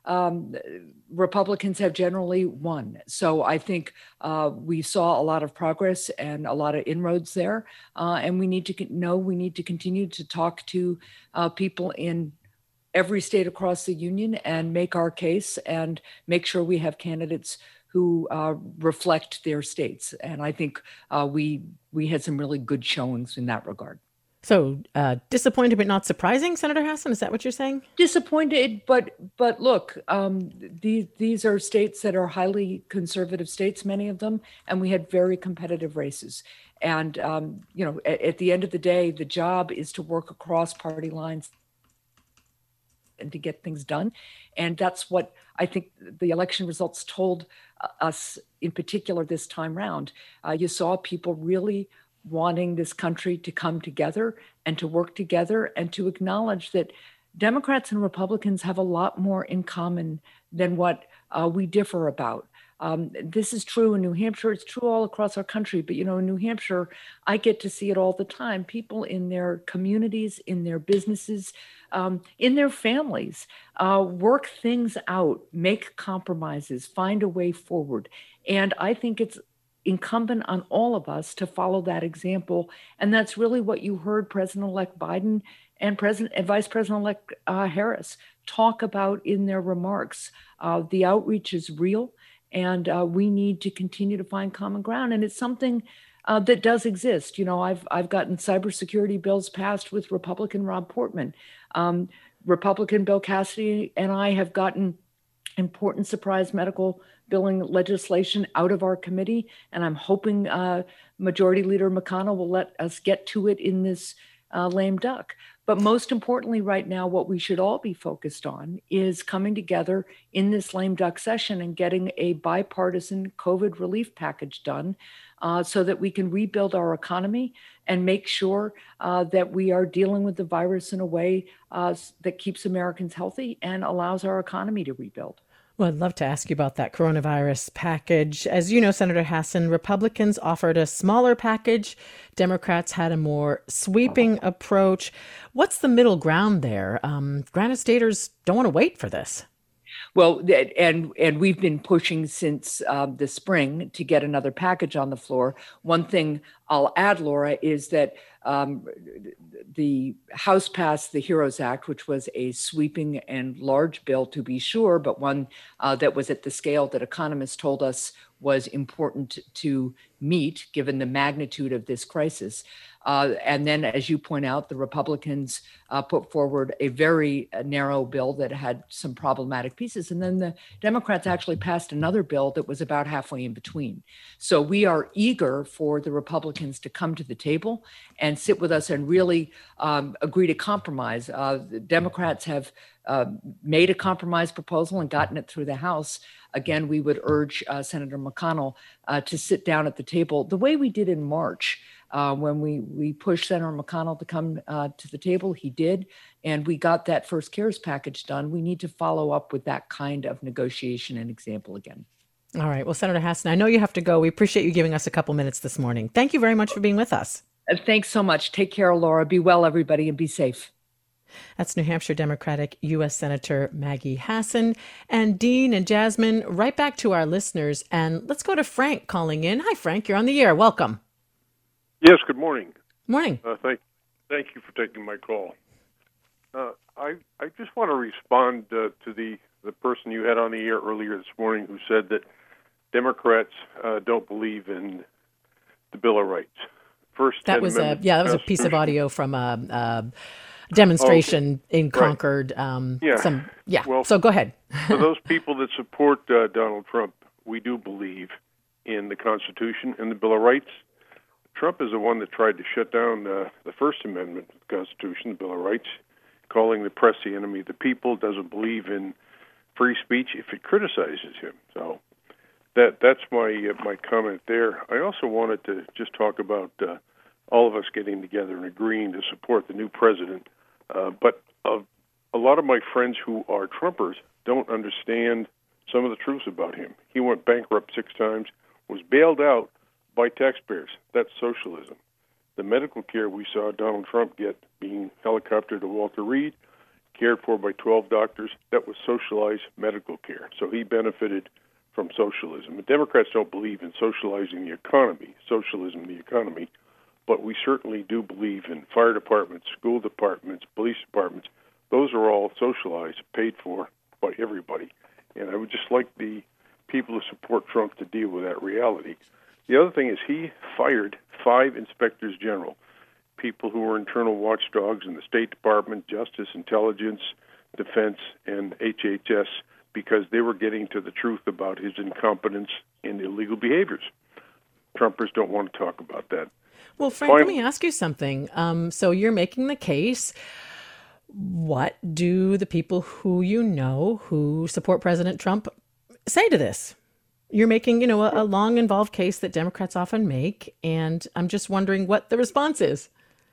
um, Republicans have generally won. So I think uh, we saw a lot of progress and a lot of inroads there. Uh, and we need to know we need to continue to talk to uh, people in every state across the union and make our case and make sure we have candidates who uh, reflect their states. And I think uh, we we had some really good showings in that regard. So uh, disappointed but not surprising, Senator Hassan? Is that what you're saying? Disappointed, but but look, um, these these are states that are highly conservative states, many of them, and we had very competitive races. And um, you know, at, at the end of the day, the job is to work across party lines and to get things done. And that's what I think the election results told uh, us in particular this time round. Uh, you saw people really wanting this country to come together and to work together and to acknowledge that Democrats and Republicans have a lot more in common than what uh, we differ about. Um, this is true in New Hampshire. It's true all across our country. But, you know, in New Hampshire, I get to see it all the time. People in their communities, in their businesses, um, in their families, uh, work things out, make compromises, find a way forward. And I think it's incumbent on all of us to follow that example. And that's really what you heard President-elect Biden and President and Vice President-elect uh, Harris talk about in their remarks. Uh, the outreach is real. And uh, we need to continue to find common ground. And it's something uh, that does exist. You know, I've I've gotten cybersecurity bills passed with Republican Rob Portman. Um, Republican Bill Cassidy and I have gotten important surprise medical billing legislation out of our committee. And I'm hoping uh, Majority Leader McConnell will let us get to it in this uh, lame duck. But most importantly, right now, what we should all be focused on is coming together in this lame duck session and getting a bipartisan COVID relief package done uh, so that we can rebuild our economy and make sure uh, that we are dealing with the virus in a way uh, that keeps Americans healthy and allows our economy to rebuild. Well, I'd love to ask you about that coronavirus package. As you know, Senator Hassan, Republicans offered a smaller package. Democrats had a more sweeping approach. What's the middle ground there? Um, Granite Staters don't want to wait for this. Well, and and we've been pushing since uh, the spring to get another package on the floor. One thing I'll add, Laura, is that um, the House passed the HEROES Act, which was a sweeping and large bill, to be sure, but one uh, that was at the scale that economists told us was important to meet, given the magnitude of this crisis. Uh, and then, as you point out, the Republicans uh, put forward a very uh, narrow bill that had some problematic pieces. And then the Democrats actually passed another bill that was about halfway in between. So we are eager for the Republicans to come to the table and sit with us and really um, agree to compromise. Uh, the Democrats have uh, made a compromise proposal and gotten it through the House. Again, we would urge uh, Senator McConnell uh, to sit down at the table the way we did in March. Uh, when we, we pushed Senator McConnell to come uh, to the table, he did, and we got that first CARES package done. We need to follow up with that kind of negotiation and example again. All right. Well, Senator Hassan, I know you have to go. We appreciate you giving us a couple minutes this morning. Thank you very much for being with us. Uh, thanks so much. Take care, Laura. Be well, everybody, and be safe. That's New Hampshire Democratic U S Senator Maggie Hassan. And Dean and Jasmine, right back to our listeners. And let's go to Frank calling in. Hi, Frank. You're on the air. Welcome. Yes, good morning. Morning. Uh, thank, thank you for taking my call. Uh, I I just want to respond uh, to the, the person you had on the air earlier this morning who said that Democrats uh, don't believe in the Bill of Rights. First, that was a yeah, that was a piece of audio from a, a demonstration okay. in Concord. Right. Um, yeah. Some, yeah. Well, so go ahead. For those people that support uh, Donald Trump, we do believe in the Constitution and the Bill of Rights. Trump is the one that tried to shut down uh, the First Amendment of the Constitution, the Bill of Rights, calling the press the enemy of the people, doesn't believe in free speech if it criticizes him. So that that's my uh, my comment there. I also wanted to just talk about uh, all of us getting together and agreeing to support the new president. Uh, but uh, a lot of my friends who are Trumpers don't understand some of the truths about him. He went bankrupt six times, was bailed out by taxpayers. That's socialism. The medical care we saw Donald Trump get, being helicoptered to Walter Reed, cared for by twelve doctors. That was socialized medical care. So he benefited from socialism. The Democrats don't believe in socializing the economy, socialism in the economy, but we certainly do believe in fire departments, school departments, police departments. Those are all socialized, paid for by everybody. And I would just like the people who support Trump to deal with that reality. The other thing is he fired five inspectors general, people who were internal watchdogs in the State Department, Justice, Intelligence, Defense, and H H S, because they were getting to the truth about his incompetence and illegal behaviors. Trumpers don't want to talk about that. Well, Frank, Finally, let me ask you something. Um, so you're making the case. What do the people who you know who support President Trump say to this? You're making, you know, a, a long, involved case that Democrats often make, and I'm just wondering what the response is.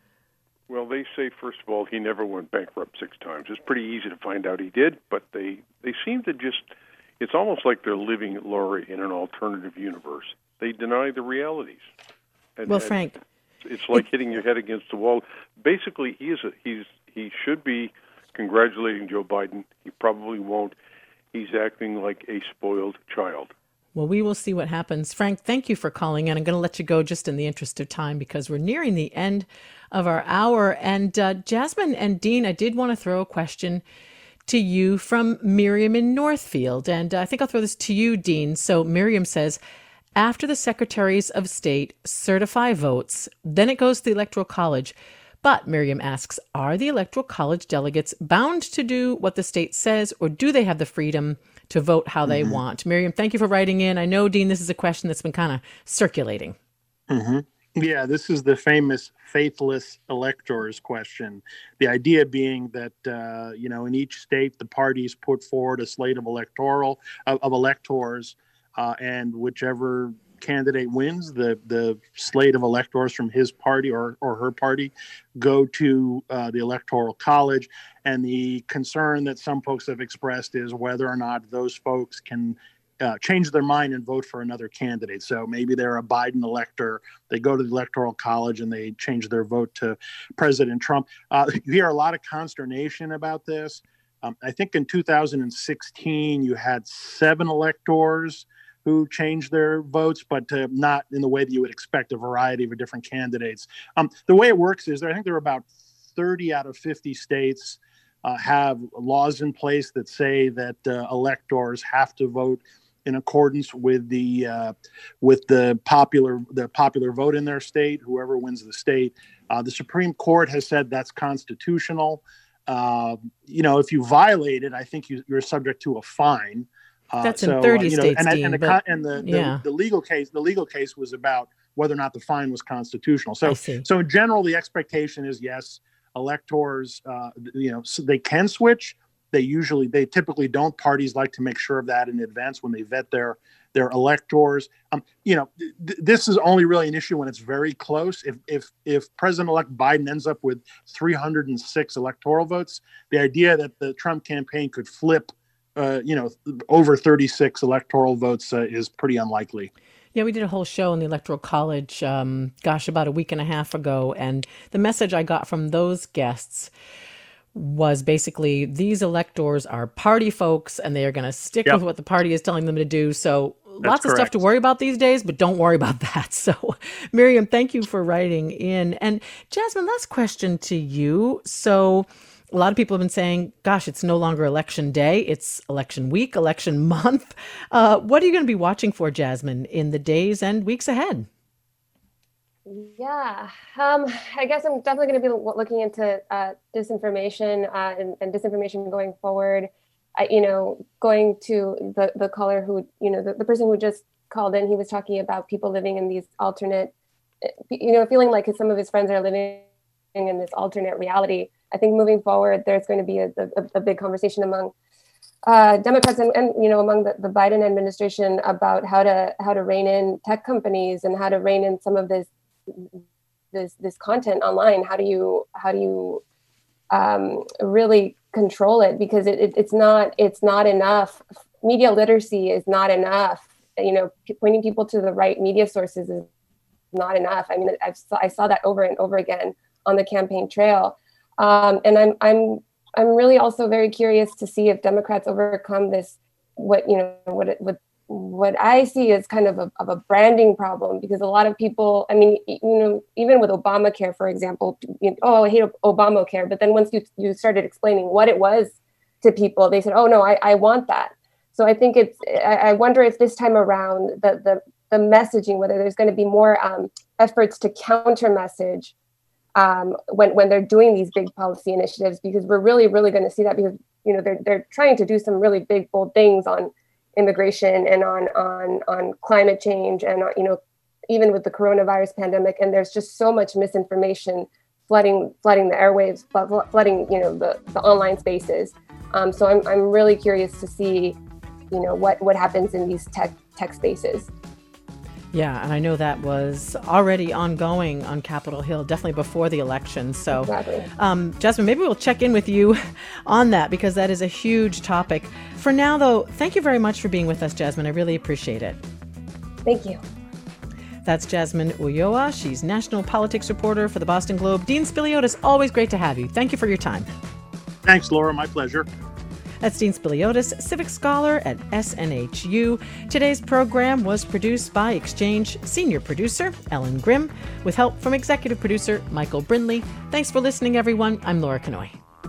Well, they say, first of all, he never went bankrupt six times. It's pretty easy to find out he did, but they, they seem to just, it's almost like they're living, Lori, in an alternative universe. They deny the realities. And, well, Frank. It's like hitting your head against the wall. Basically, he is a, he's he should be congratulating Joe Biden. He probably won't. He's acting like a spoiled child. Well, we will see what happens. Frank, thank you for calling in. I'm going to let you go just in the interest of time because we're nearing the end of our hour. And uh, Jasmine and Dean, I did want to throw a question to you from Miriam in Northfield. And uh, I think I'll throw this to you, Dean. So Miriam says, after the secretaries of state certify votes, then it goes to the Electoral College. But Miriam asks, are the Electoral College delegates bound to do what the state says, or do they have the freedom to vote how they mm-hmm. want? Miriam, thank you for writing in. I know, Dean, this is a question that's been kind of circulating. Mm-hmm. Yeah, this is the famous faithless electors question. The idea being that, uh, you know, in each state, the parties put forward a slate of electoral of, of electors, uh, and whichever candidate wins, the the slate of electors from his party or, or her party go to uh, the Electoral College. And the concern that some folks have expressed is whether or not those folks can uh, change their mind and vote for another candidate. So maybe they're a Biden elector, they go to the Electoral College and they change their vote to President Trump. Uh, you hear a lot of consternation about this. Um, I think in two thousand sixteen, you had seven electors who changed their votes, but uh, not in the way that you would expect, a variety of different candidates. Um, the way it works is, I think there are about thirty out of fifty states uh, have laws in place that say that uh, electors have to vote in accordance with the uh, with the popular the popular vote in their state, whoever wins the state. Uh, the Supreme Court has said that's constitutional. Uh, you know, if you violate it, I think you, you're subject to a fine. Uh, That's so, in thirty uh, you know, states, and, Dean, and, the, but, and the, the, yeah. the legal case, the legal case was about whether or not the fine was constitutional. So, I see. so in general, the expectation is yes, electors, uh, you know, so they can switch. They usually, they typically don't. Parties like to make sure of that in advance when they vet their their electors. Um, you know, th- this is only really an issue when it's very close. If if if President-elect Biden ends up with three hundred six electoral votes, the idea that the Trump campaign could flip Uh, you know, over thirty-six electoral votes uh, is pretty unlikely. Yeah, we did a whole show in the Electoral College, um, gosh, about a week and a half ago. And the message I got from those guests was basically these electors are party folks and they are going to stick Yep. with what the party is telling them to do. So That's lots of correct. stuff to worry about these days, but don't worry about that. So Miriam, thank you for writing in. And Jasmine, last question to you. So a lot of people have been saying, gosh, it's no longer election day. It's election week, election month. Uh, what are you going to be watching for, Jasmine, in the days and weeks ahead? Yeah, um, I guess I'm definitely going to be looking into uh, disinformation uh, and, and disinformation going forward. I, you know, going to the, the caller who, you know, the, the person who just called in, he was talking about people living in these alternate, you know, feeling like some of his friends are living in this alternate reality. I think moving forward, there's going to be a, a, a big conversation among uh, Democrats and, and, you know, among the, the Biden administration about how to how to rein in tech companies and how to rein in some of this this this content online. How do you how do you um, really control it? Because it, it, it's not it's not enough. Media literacy is not enough. You know, pointing people to the right media sources is not enough. I mean, I've, I saw that over and over again on the campaign trail. Um, and I'm I'm I'm really also very curious to see if Democrats overcome this, what, you know, what, it, what, what I see as kind of a, of a branding problem, because a lot of people, I mean, you know, even with Obamacare, for example, you know, oh, I hate Obamacare. But then once you, you started explaining what it was to people, they said, oh, no, I, I want that. So I think it's, I, I wonder if this time around the, the, the messaging, whether there's going to be more um, efforts to counter message um, when, when they're doing these big policy initiatives, because we're really, really going to see that, because, you know, they're, they're trying to do some really big, bold things on immigration and on, on, on climate change and, you know, even with the coronavirus pandemic. And there's just so much misinformation flooding, flooding the airwaves, flooding, you know, the, the online spaces. Um, so I'm, I'm really curious to see, you know, what, what happens in these tech, tech spaces. Yeah, and I know that was already ongoing on Capitol Hill, definitely before the election. So, exactly. um, Jasmine, maybe we'll check in with you on that, because that is a huge topic. For now, though, thank you very much for being with us, Jasmine. I really appreciate it. Thank you. That's Jasmine Ulloa. She's national politics reporter for the Boston Globe. Dean Spiliotis, always great to have you. Thank you for your time. Thanks, Laura. My pleasure. That's Dean Spiliotis, civic scholar at S N H U. Today's program was produced by Exchange senior producer Ellen Grimm, with help from executive producer Michael Brindley. Thanks for listening, everyone. I'm Laura Kanoy.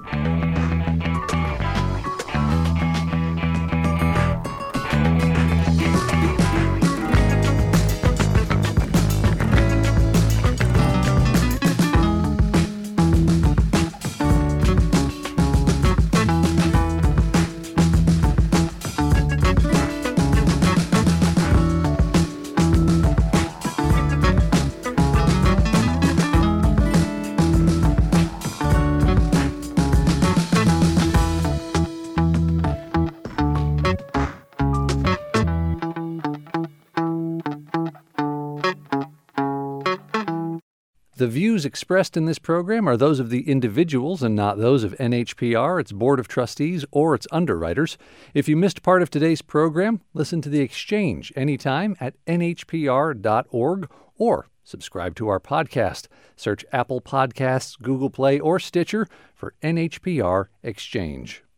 The views expressed in this program are those of the individuals and not those of N H P R, its Board of Trustees, or its underwriters. If you missed part of today's program, listen to The Exchange anytime at N H P R dot org or subscribe to our podcast. Search Apple Podcasts, Google Play, or Stitcher for N H P R Exchange.